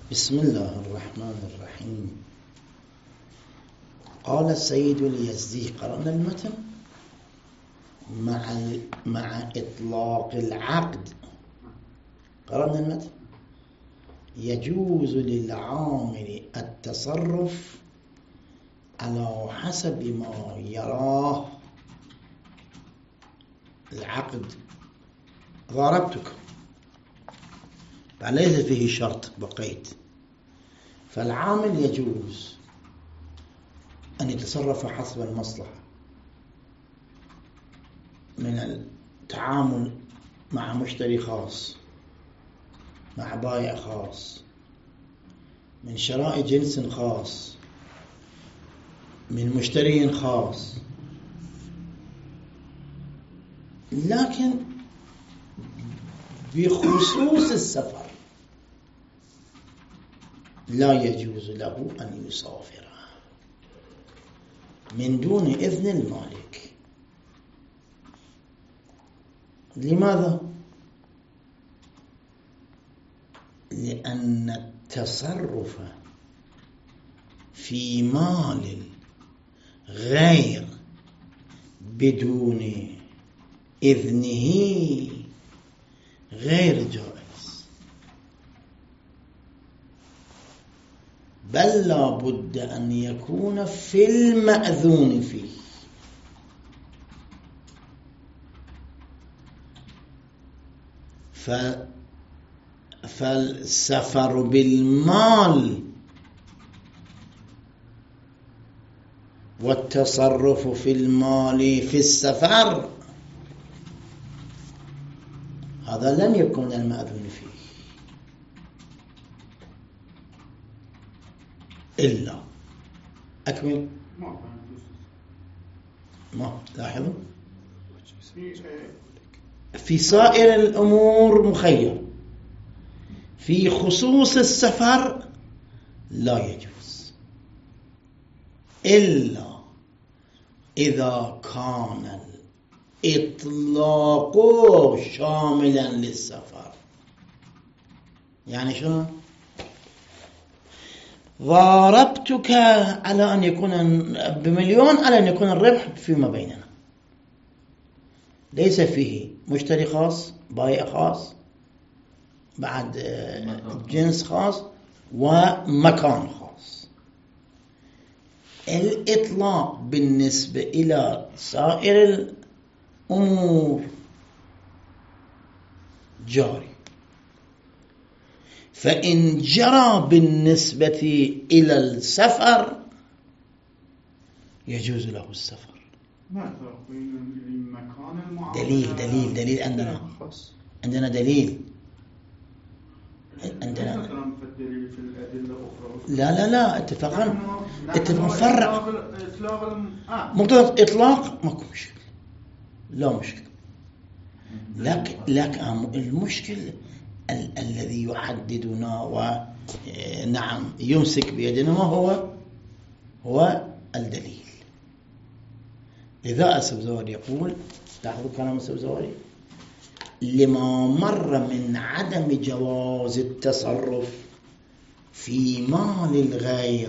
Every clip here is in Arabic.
بسم الله الرحمن الرحيم. قال السيد اليزدي، قرأنا المتن مع إطلاق العقد. قرأنا المتن. يجوز للعامل التصرف على حسب ما يراه العقد. ضربتك فليس فيه شرط بقيت، فالعامل يجوز أن يتصرف حسب المصلحة من التعامل مع مشتري خاص، مع بائع خاص، من شراء جنس خاص، من مشتري خاص، لكن بخصوص السفر لا يجوز له أن يسافر من دون إذن المالك. لماذا؟ لأن التصرف في مال غير بدون إذنه غير جائز، بل لا بد أن يكون في المأذون فيه. فالسفر بالمال والتصرف في المال في السفر هذا لم يكن المأذون فيه إلا أكمل ما لاحظوا في سائر الأمور مخير، في خصوص السفر لا يجوز إلا إذا كان الإطلاق شاملا للسفر. يعني شو؟ ضاربتك على أن يكون بمليون، على أن يكون الربح فيما بيننا، ليس فيه مشتري خاص، بائع خاص، بعد جنس خاص، ومكان خاص. الإطلاق بالنسبة إلى سائر الأمور جاري، فإن جرى بالنسبة إلى السفر يجوز له السفر. دليل عندنا دليل. عندنا لا اتفاقا فرق مقتضى إطلاق ماكو مشكلة، لا مشكلة، لكن المشكل الذي يحددنا ونعم يمسك بيدنا ما هو الدليل. لذا السبزواري يقول، لاحظوا كلام السبزواري، لما مر من عدم جواز التصرف في مال الغير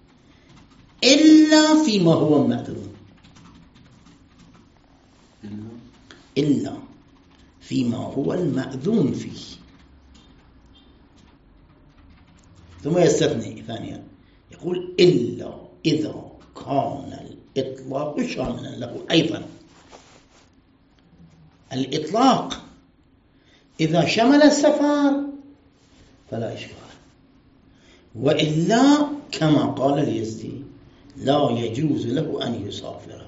إلا فيما هو مأذون، إلا فيما هو المأذون فيه. ثم يستثني ثانيا يقول إلا إذا كان الإطلاق شاملا له. أيضا الإطلاق إذا شمل السفر فلا إشكال، وإلا كما قال اليزدي لا يجوز له أن يسافر.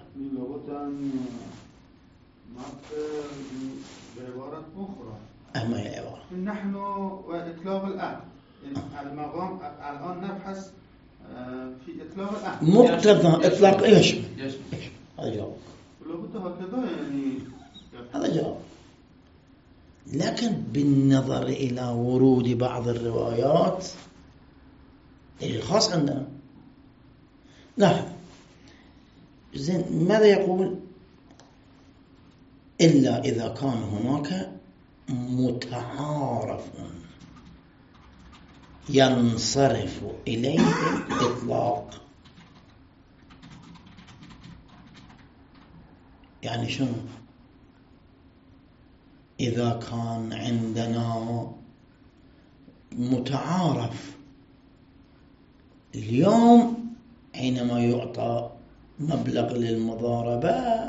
بعبارة أخرى أما هي عبارة نحن وإطلاق الأمر المقام الآن نبحث في إطلاق الأمر مقتضى إطلاق إيش؟ هذا جواب، لابد هكذا يعني هذا جواب. لكن بالنظر إلى ورود بعض الروايات دليل خاص عندنا. لا زين، ماذا يقول؟ إلا إذا كان هناك متعارف ينصرف إليه الإطلاق. يعني شنو؟ إذا كان عندنا متعارف اليوم حينما يعطى مبلغ للمضاربة،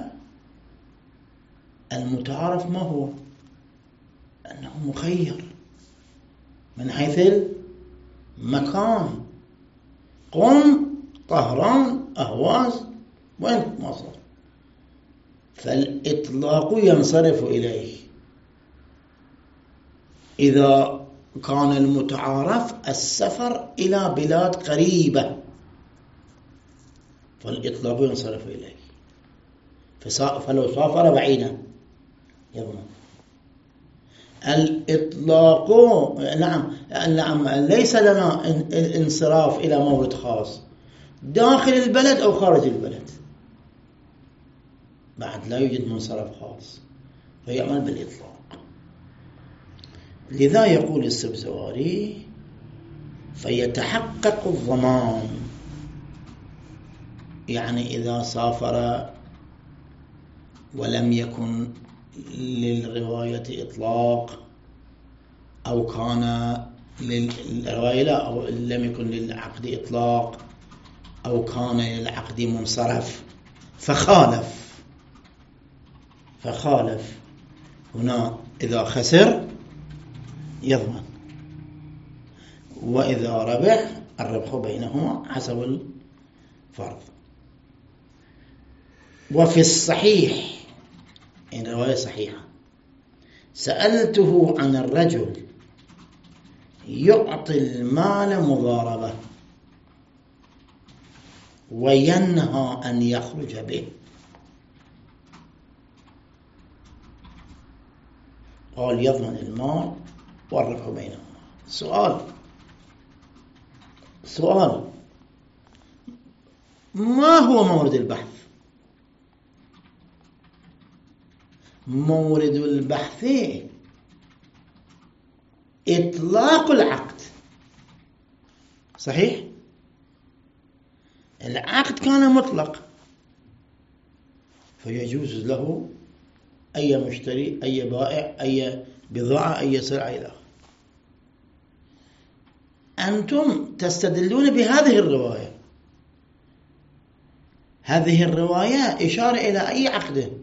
المتعارف ما هو؟ أنه مخير من حيث المكان، قم، طهران، أهواز، وين مصر، فالإطلاق ينصرف إليه. إذا كان المتعارف السفر إلى بلاد قريبة فالإطلاق ينصرف إليه، فلو سافر بعيدا يضمن. الإطلاق نعم ليس لنا انصراف إلى مورد خاص داخل البلد أو خارج البلد، بعد لا يوجد منصرف خاص فيعمل بالإطلاق. لذا يقول السبزواري فيتحقق الضمان. يعني إذا سافر ولم يكن للرواية إطلاق، أو كان للرواية لا، أو لم يكن للعقد إطلاق، أو كان للعقد منصرف فخالف هنا، إذا خسر يضمن، وإذا ربح الربح بينهما حسب الفرض. وفي الصحيح، إن رواية صحيحة، سألته عن الرجل يعطي المال مضاربة وينهى أن يخرج به، قال يضمن المال والربح بينهما. سؤال ما هو مورد البحث؟ مورد البحث إطلاق العقد. صحيح؟ العقد كان مطلق فيجوز له أي مشتري، أي بائع، أي بضاعة، أي سلعة إلى آخره. أنتم تستدلون بهذه الرواية. هذه الرواية إشارة إلى أي عقد؟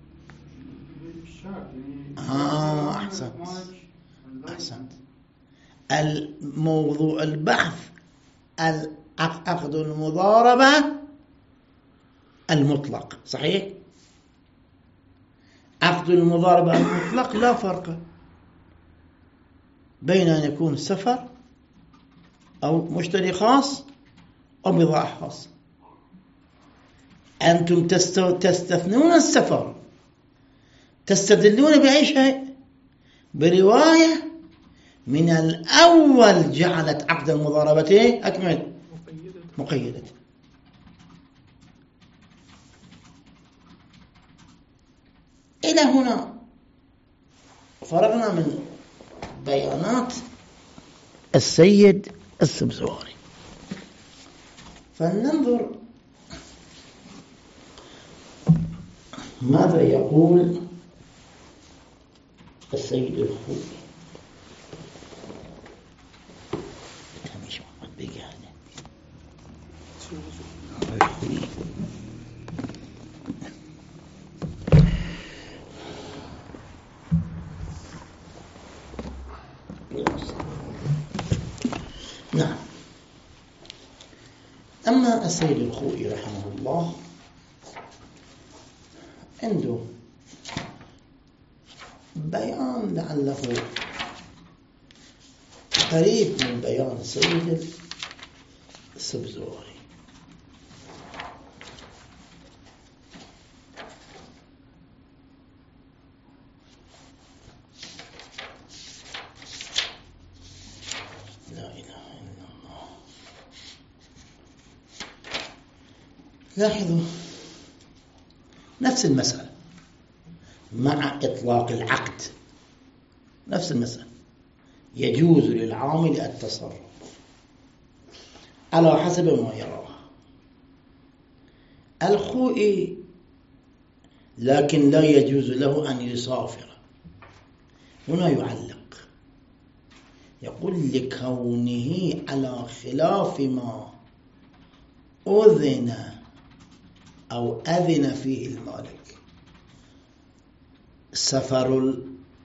أحسنت. الموضوع البحث عقد المضاربة المطلق. صحيح؟ عقد المضاربة المطلق لا فرق بين أن يكون سفر أو مشتري خاص أو بضاعة خاصة. أنتم تستثنون السفر، تستدلون بأي شيء؟ برواية من الأول جعلت عقد المضاربة أكمل مقيدة. إلى هنا فرغنا من بيانات السيد السبزواري، فلننظر ماذا يقول السيد الخوئي. نعم. أما السيد الخوئي رحمه الله عنده بيان لعله قريب من بيان السيد السبزواري. لا إله إلا الله. لاحظوا نفس المسألة مع إطلاق العقد، نفس المسألة، يجوز للعامل التصرف على حسب ما يراه. الخوئي لكن لا يجوز له أن يسافر. هنا يعلق يقول لكونه على خلاف ما أذن أو أذن فيه المالك. سفر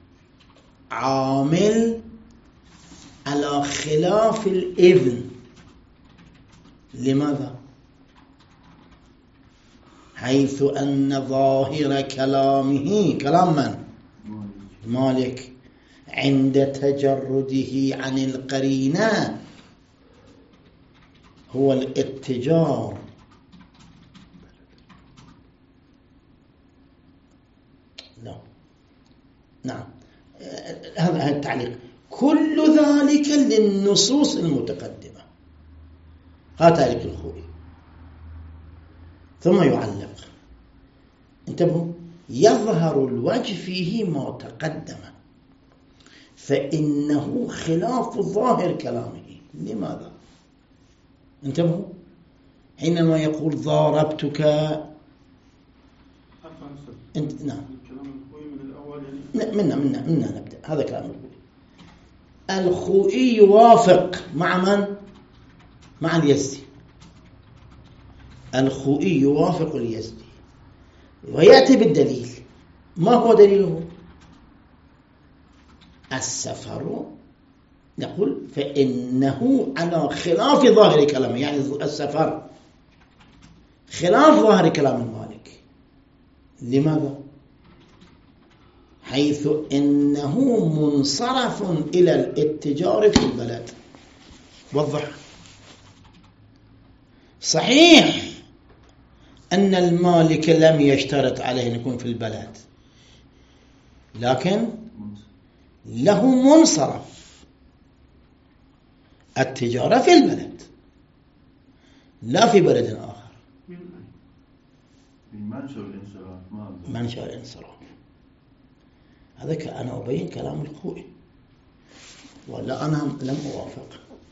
العامل على خلاف الإذن. لماذا؟ حيث أن ظاهر كلامه كلام من؟ مالك عند تجرده عن القرينة هو الاتجار. لا. نعم، هذا التعليق كل ذلك للنصوص المتقدمة. هذا تعليق الخوئي. ثم يعلق، انتبهوا، يظهر الوجه فيه ما تقدم فإنه خلاف ظاهر كلامه. لماذا؟ انتبهوا، حينما يقول ضاربتك انت نعم منا نبدأ. هذا كلام الخوئي. الخوئي يوافق مع من؟ مع اليزدي. الخوئي يوافق اليزدي ويأتي بالدليل. ما هو دليله؟ السفر نقول فإنه على خلاف ظاهر كلامه، يعني السفر خلاف ظاهر كلام المالك. لماذا؟ حيث إنه منصرف إلى الاتجار في البلد. وضح. صحيح أن المالك لم يشترط عليه أن يكون في البلد، لكن له منصرف التجارة في البلد لا في بلد آخر. منشأ الانصراف. هذا أنا أبين كلام الخوئي ولا أنا لم أوافق.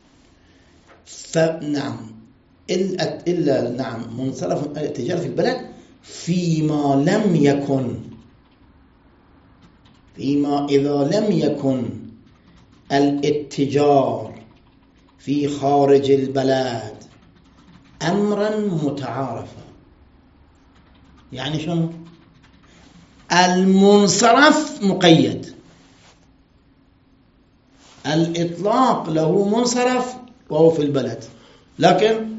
فنعم إلا نعم منصرف التجارة في البلد فيما إذا لم يكن الاتجار في خارج البلد أمرا متعارفا. يعني شنو؟ المنصرف مقيد، الإطلاق له منصرف وهو في البلد، لكن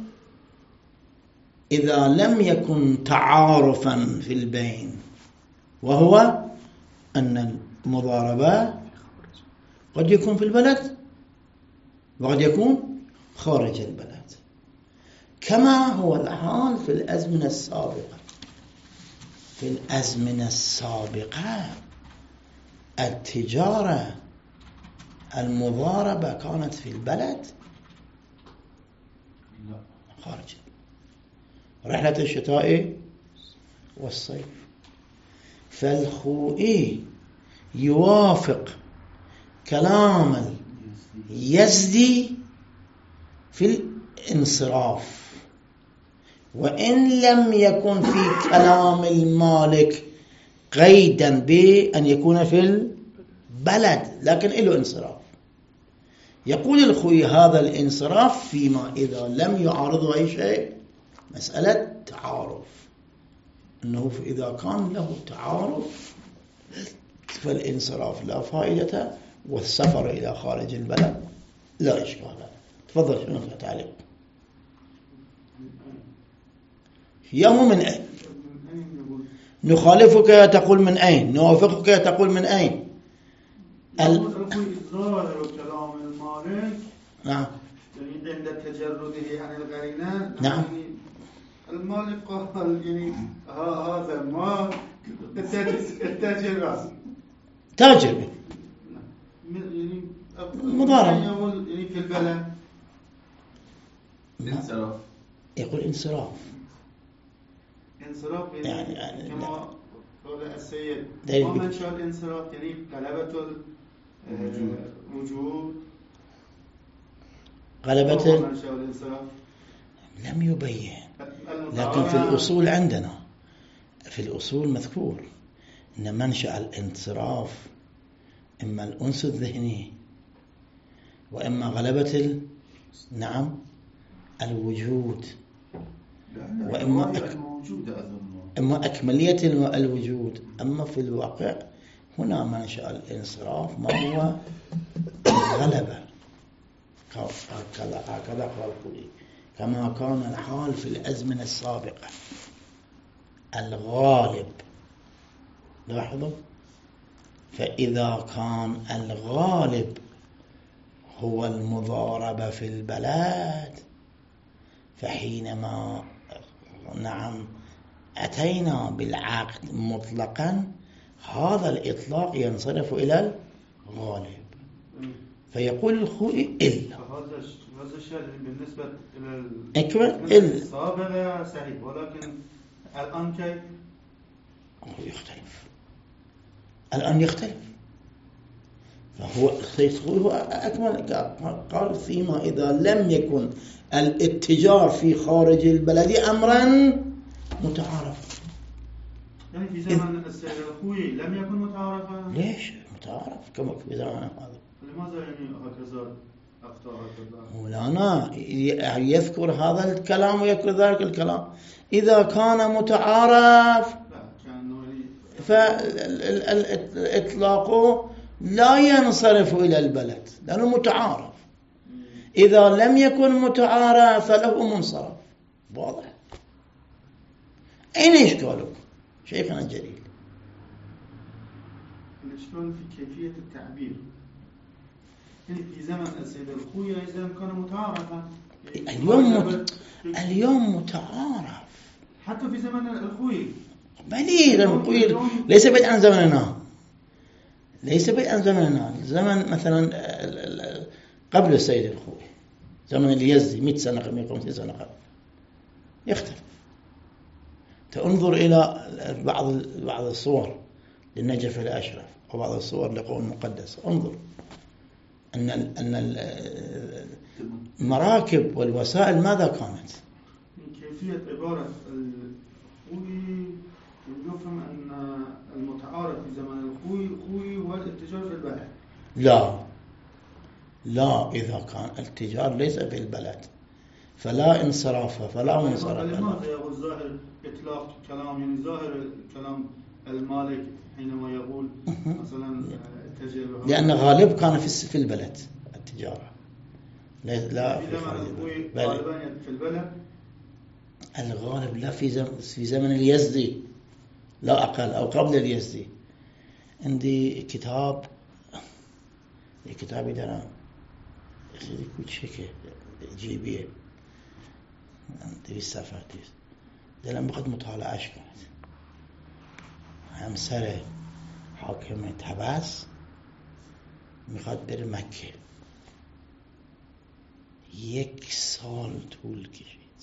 إذا لم يكن تعارفا في البين، وهو أن المضاربة قد يكون في البلد وقد يكون خارج البلد، كما هو الحال في الأزمنة السابقة. في الأزمنة السابقة التجارة المضاربة كانت في البلد خارج. رحلة الشتاء والصيف. فالخوئي يوافق كلام اليزدي في الانصراف، وإن لم يكن في كلام المالك قيدا بأن يكون في البلد، لكن له انصراف. يقول الخوئي هذا الانصراف فيما إذا لم يعارضه أي شيء، مسألة تعارف، أنه إذا كان له تعارف فالانصراف لا فائدة، والسفر إلى خارج البلد لا إشكال. تفضل. شنو تعليق؟ يوم من أين؟ نخالفك تقول من أين؟ نوافقك تقول من أين؟ إصرار كلام المالك نعم يعني عند تجرده عن القرينة. نعم. يعني المالك قال يعني هذا المال التاجر راس تاجر به يعني مضاربة يعني في البلد انصراف. يقول انصراف يعني كما قال السيد ما منشأ الانصراف يعني غلبة الوجود. غلبة منشأ الانصراف لم يبين، لكن في الأصول عندنا في الأصول مذكور أن منشأ الانصراف إما الأنس الذهني وإما غلبة نعم الوجود، وإما إما أكملية الوجود. أما في الواقع هنا منشأ الانصراف ما هو الغلبة، هكذا قال الخوئي، كما كان الحال في الأزمنة السابقة. الغالب لاحظوا، فإذا كان الغالب هو المضاربة في البلد، فحينما نعم أتينا بالعقد مطلقا هذا الإطلاق ينصرف إلى الغالب. فيقول الخوئي إلا هذا الشيء بالنسبة إلى السابقة صحيح، ولكن الآن كيف؟ يختلف الآن يختلف. فهو أكمل قال فيما إذا لم يكن الاتجار في خارج البلد أمرا متعارفا. يعني في زمن السيد الخوئي لم يكن متعارفا؟ ليش متعارف كما في زمن هذا؟ لماذا يعني هكذا أخطاء مولانا يذكر هذا الكلام ويذكر ذلك الكلام. إذا كان متعارف فالإطلاق لا ينصرف إلى البلد لأنه متعارف. إذا لم يكن متعارف فله منصرف. واضح؟ أين إشكالك شيخنا الجليل؟ الإشكال في كيفية التعبير. يعني في زمن السيد الخوئي إذا كان متعارفا، اليوم متعارف حتى في زمن الخوئي. بلي الخوئي ليس بدءا زمننا، ليس بدءا زمننا. زمن مثلا قبل السيد الخوئي، زمن اليزدي 100 سنة 150 سنة قبل، يختلف. تنظر إلى بعض الصور للنجف الأشرف وبعض الصور لقوم المقدس، انظر أن المراكب والوسائل ماذا كانت؟ من كيفية عبارة الخوئي يفهم أن المتعارف في زمن الخوئي هو الاتجار في البلد. لا، إذا كان الاتجار ليس في البلد فلا انصراف فلا منصرف. لماذا يقول ظاهر إطلاق كلام، يعني ظاهر كلام المالك حينما يقول مثلا التجار، لأن غالب كان في البلد التجارة، لا في خارج البلد. في البلد الغالب لا في زمن اليزدي لا أقل أو قبل اليزدي. عندي كتابي درام خیلی کوچیکه جیبیه، 200 صفحه است. دلم بخواد مطالعهش کنید. همسر حاکم طبس میخواد بره مکه، 1 سال طول کشید.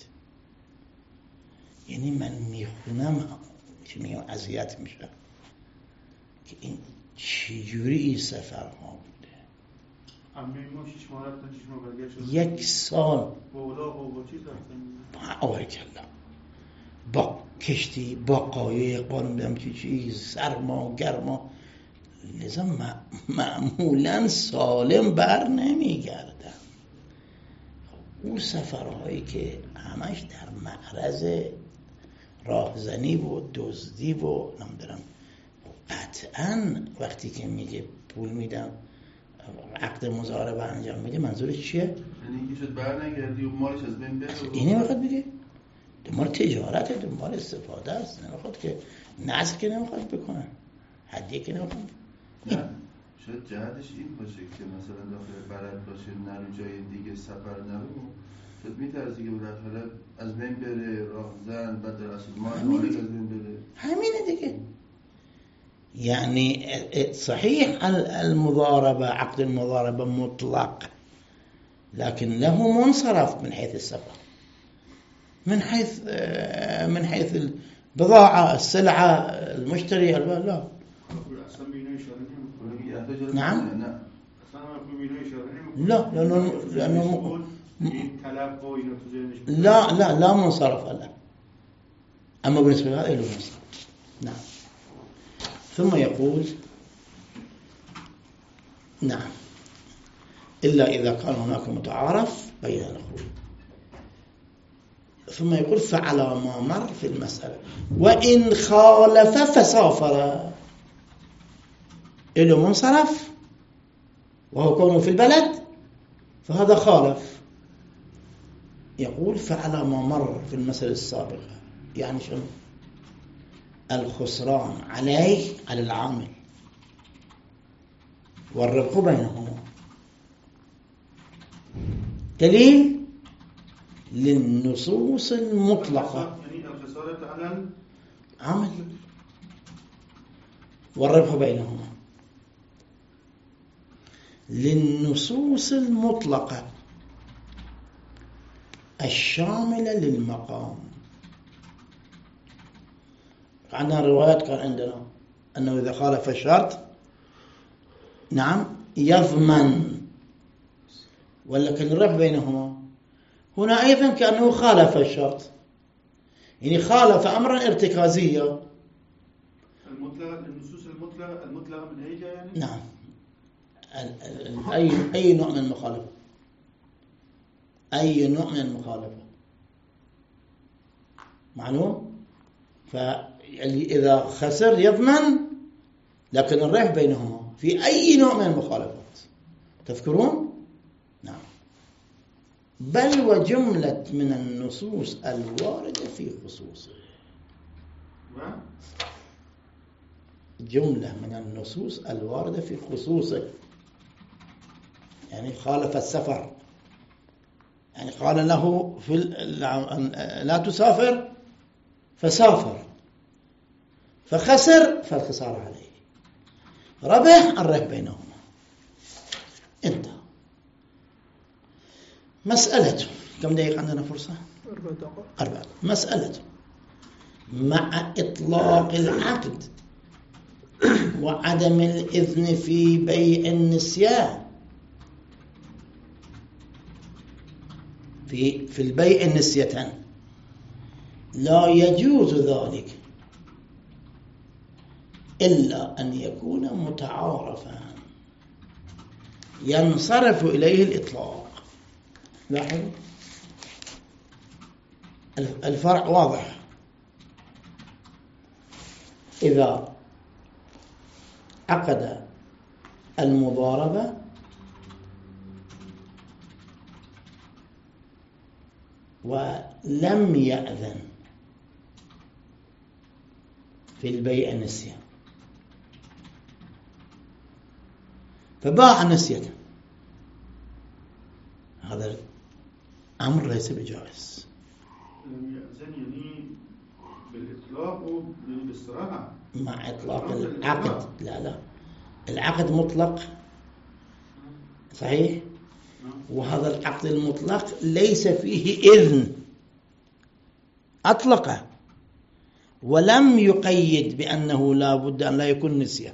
یعنی من میخونم میگم اذیت میشم که این چجوری این سفرها بوده. 1 سال با کشتی، با قایق، با نمیدونم چی چیز، سرما گرما، لذا معمولا سالم بر نمیگردن. اون سفرهایی که همش در معرض راهزنی و دزدی و نمیدونم، قطعا وقتی که میگه پول میدم عقد مضاربه انجام میده منظورش چیه؟ یعنی اینکه شد برنگردی و مالش از بین بره. اینه میخواد بگه دنبال تجارته، دنبال استفاده است، نمیخواد که نظر که نمیخواد بکنه، هدیه که نمیخواد. نه شاید جهتش این باشه که مثلا داخل بلد باشه، نرو جای دیگه سفر نرو، شاید میترسی که بالاخره از بین بره، راهزن بعد در اصل مالک از بین بره. همینه دیگه. يعني صحيح المضاربة، عقد المضاربة مطلق، لكن له منصرف من حيث السفر، من حيث البضاعة، السلعة، المشتري، لا. نعم. لا لأنه لا منصرف له، أما بالنسبة لهذا له منصرف. نعم. ثم يقول نعم إلا إذا كان هناك متعارف بين الأخوين. ثم يقول فعلى ما مر في المسألة وإن خالف فسافر، له منصرف وهو كونه في البلد فهذا خالف. يقول فعلى ما مر في المسألة السابقة، يعني شنو؟ الخسران عليه على العامل والربح بينهما. دليل للنصوص المطلقة، يعني الخسارة على العامل والربح بينهما، للنصوص المطلقة الشاملة للمقام. عندنا روايات كان عندنا أنه إذا خالف الشرط نعم يضمن، ولكن الربح بينهما. هنا أيضا كأنه خالف الشرط، يعني خالف أمرا ارتكازيا. النصوص المطلقة من أي جهة يعني؟ نعم. أي نوع من المخالفة، أي نوع من المخالفة معلوم. فإذا خسر يضمن، لكن الربح بينهما في أي نوع من المخالفات. تذكرون؟ نعم. بل وجملة من النصوص الواردة في خصوصه، جملة من النصوص الواردة في خصوصه، يعني خالف السفر، يعني قال له لا تسافر فسافر، فخسر فالخسارة عليه، ربح الربح بينهما. انتهى. مسألة كم دقيقة عندنا فرصة؟ 4. مسألة مع إطلاق العقد وعدم الإذن في بيع النسيان، في البيع النسية لا يجوز ذلك إلا أن يكون متعارفا ينصرف إليه الإطلاق. لاحظوا الفرع واضح. إذا عقد المضاربة ولم يأذن في البيع نسيا، فباع نسية، هذا أمر ليس بجائز. لم يأذن يعني بالإطلاق وبالصراحة مع إطلاق العقد. لا العقد مطلق صحيح، وهذا العقد المطلق ليس فيه إذن، أطلقه ولم يقيد بأنه لا بد أن لا يكون نسيا.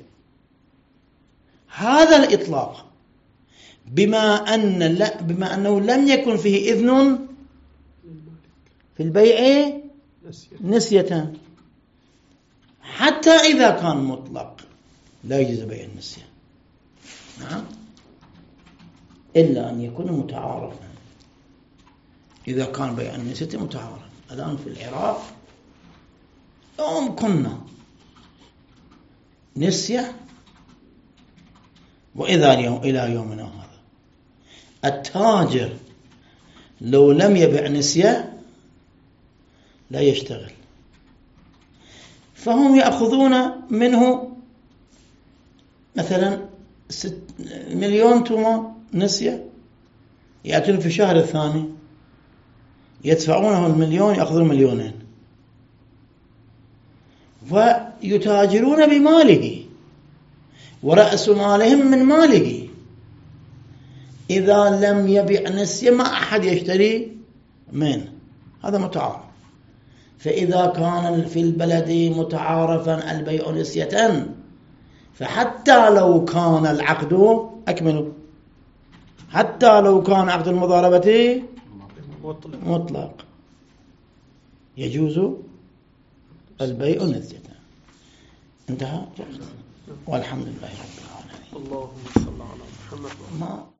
هذا الإطلاق بما أنه لم يكن فيه إذن في البيع نسية، حتى إذا كان مطلق لا يجوز بيع النسية. نعم، إلا أن يكون متعارفا. إذا كان بيع النسية متعارف، الآن في العراق يوم كنا نسية، وإذا اليوم إلى يومنا هذا التاجر لو لم يبيع نسية لا يشتغل، فهم يأخذون منه مثلا 6 مليون تومة نسية، يأتون في الشهر الثاني يدفعونه 1,000,000 يأخذون 2,000,000 ويتاجرون بماله ورأس مالهم من ماله. إذا لم يبيع نسية ما أحد يشتري منه، هذا متعارف. فإذا كان في البلد متعارفا البيع نسية، فحتى لو كان العقد أكمل، حتى لو كان عقد المضاربة مطلق يجوز البيع نزية. انتهى. والحمد لله رب العالمين. اللهم صل على محمد.